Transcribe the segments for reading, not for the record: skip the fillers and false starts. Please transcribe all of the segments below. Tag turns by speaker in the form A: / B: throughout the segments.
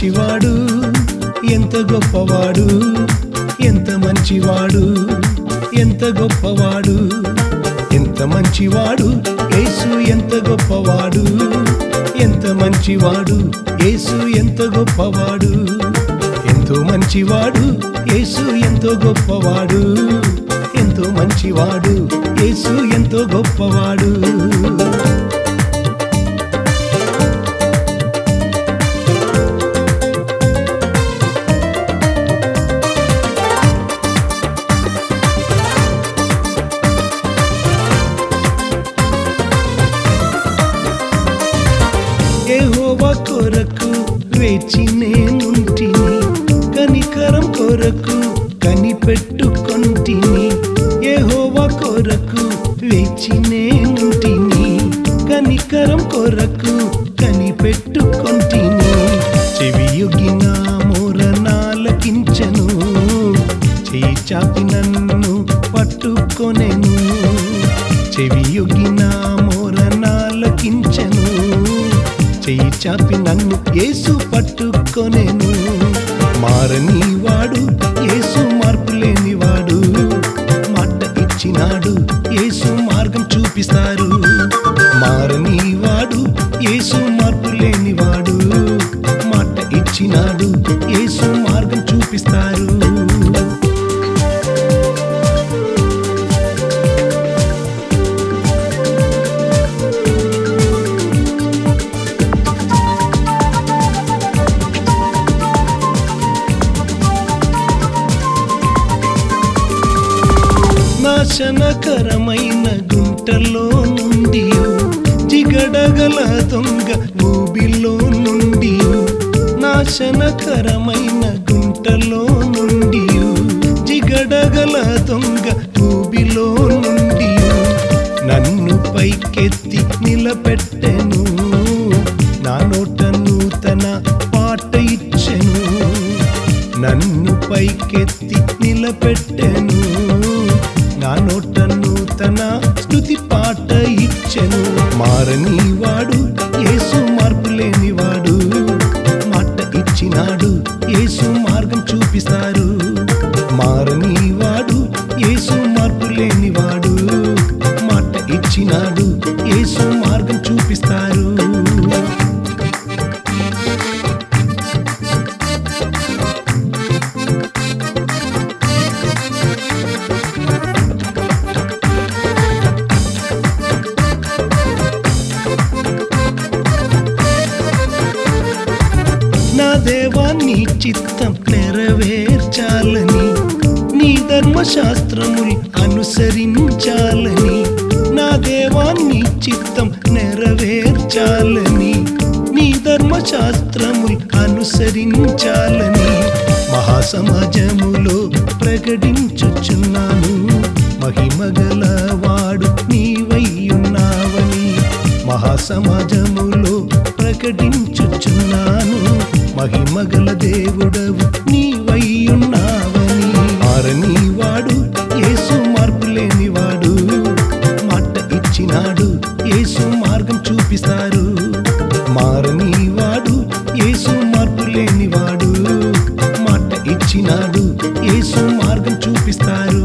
A: మంచివాడు, ఎంత గొప్పవాడు, ఎంత మంచివాడు, ఎంత గొప్పవాడు, ఎంత మంచివాడు యేసు, ఎంత గొప్పవాడు, ఎంత మంచివాడు యేసు, ఎంత గొప్పవాడు, ఎంతో మంచివాడు యేసు, ఎంతో గొప్పవాడు, ఎంతో మంచివాడు యేసు, ఎంతో గొప్పవాడు. యెహోవా కొరకు వేచి నేనుంటిని, కనికరం కొరకు కనిపెట్టుకొంటిని. యెహోవా కొరకు వేచి నేనుంటిని, కనికరం కొరకు కనిపెట్టుకొంటిని. చెవియొగ్గి నా మొరనాలకించెను, చేయి చాపి నన్ను పట్టుకొనెను. చెవియొగ్గి నా మొరనాలకించెను, చేయి చాపి నన్ను యేసు పట్టుకొనెను. మారని వాడు యేసు, మార్పు లేనివాడు, మాట ఇచ్చినాడు యేసు, మార్గం చూపిస్తారు. మారని వాడు యేసు, మార్పు లేనివాడు, మాట ఇచ్చినాడు యేసు, మార్గం చూపిస్తారు. నాశనకరమైన గుంటలో నుండి, జిగడగల దొంగ ఊబిలో నుండి, నాశనకరమైన గుంటలో నుండి, జిగడగల దొంగ ఊబిలో నుండి, నన్ను పైకెత్తి నిలబెట్టెను, నా నోట నూతన పాట ఇచ్చెను. నన్ను పైకెత్తి నిలబెట్టెను, నా నోట నూతన స్తుతి పాట ఇచ్చెను. మారని వాడు యేసు, మార్పు లేనివాడు, మాట ఇచ్చినాడు యేసు, మార్గం చూపిస్తారు. మారని వాడు యేసు, మార్పు లేనివాడు, మాట ఇచ్చినాడు యేసు, మార్గం చూపిస్తారు. నా దేవా నీ చిత్తం నెరవేర్చాలని, నీ ధర్మశాస్త్రములు అనుసరించాలని. నా దేవా నీ చిత్తం నెరవేర్చాలని, నీ ధర్మశాస్త్రములు అనుసరించాలని. మహాసమాజములో ప్రకటించుచున్నాను, మహిమగల వాడు నీవైయున్నావని. మహాసమాజములో ప్రకటించుచున్నాను, మహిమగల దేవుడవు నీవైయున్నావని. మారని వాడు యేసు, మార్పు లేనివాడు, మాట ఇచ్చినాడు యేసు, మార్గం చూపిస్తారు. మారని వాడు యేసు, మార్పు లేనివాడు, మాట ఇచ్చినాడు యేసు, మార్గం చూపిస్తారు.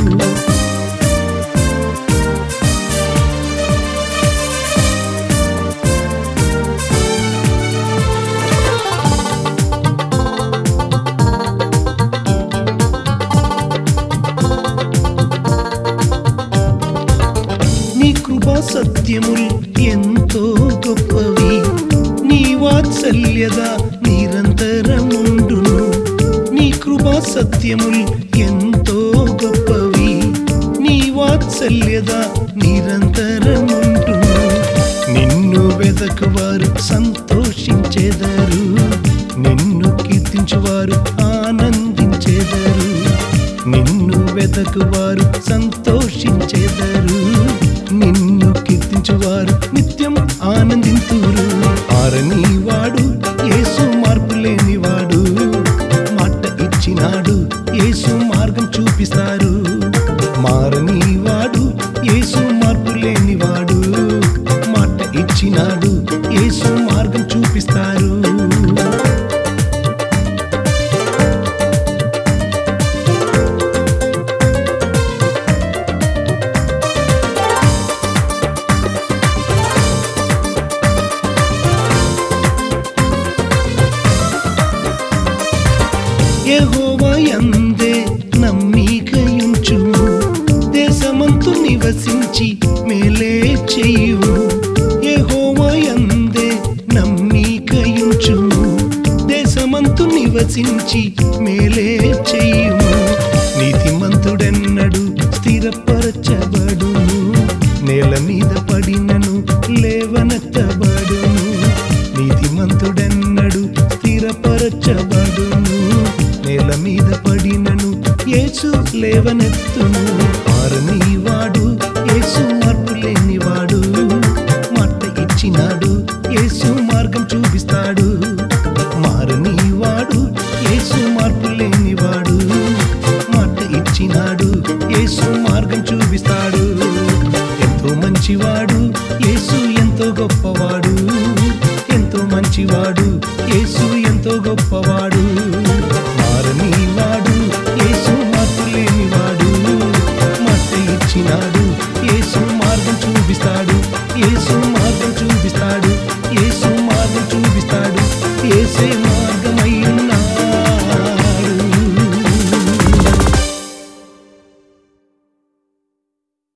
A: సత్యములు ఎంతో గొప్పవి, నీ వాత్సల్యత నిరంతరముండును. నీ కృపా సత్యములు ఎంతో గొప్పవి, నీ వాత్సల్యత నిరంతరముండును. నిన్ను వెదకువారు సంతోషించెదరు, నిన్ను కీర్తించువారు ఆనందించెదరు. నిన్ను వెదకువారు సంతోషించెదరు, నిన్ను కీర్తించువారు నిత్యం ఆనందింతురు. మారని వాడు యేసు, మార్పు లేనివాడు, మాట ఇచ్చినాడు యేసు, మార్గం చూపిస్తారు. మారని వాడు యేసు, మార్పు లేనివాడు, మాట ఇచ్చినాడు యేసు, మార్గం చూపిస్తారు. మేలే చెయ్యుము యెహోవా యందే నమ్మికయుంచుము దేశమంతు నివసించి మేలే చెయ్యుము నీతిమంతుడెన్నడు స్థిరపరచబడును నేల మీద పడినను లేవనెత్తబడును నీతిమంతుడెన్నడు స్థిరపరచబడును నేల మీద పడినను యేసు లేవనెత్తును మారనివాడు యేసు మార్పు లేనివాడు మాట ఇచ్చినాడు యేసు మార్గం చూపిస్తాడు మారనివాడు యేసు మార్పు లేనివాడు మాట ఇచ్చినాడు యేసు మార్గం చూపిస్తాడు ఎంతో మంచివాడు యేసు ఎంతో గొప్పవాడు ఎంతో మంచివాడు యేసు ఎంతో గొప్పవాడు మారనివాడు యేసు మార్పు లేనివాడు మాట ఇచ్చినాడు యేసు మార్గం చూపిస్తాడు యేసు